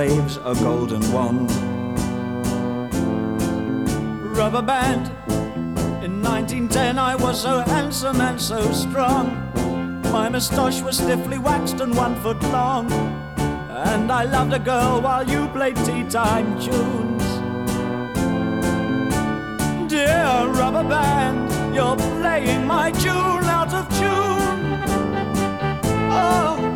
waves a golden wand. Rubber band. In 1910 I was so handsome and so strong. My moustache was stiffly waxed and 1 foot long, and I loved a girl while you played tea time tunes. Dear rubber band, you're playing my tune out of tune. Oh,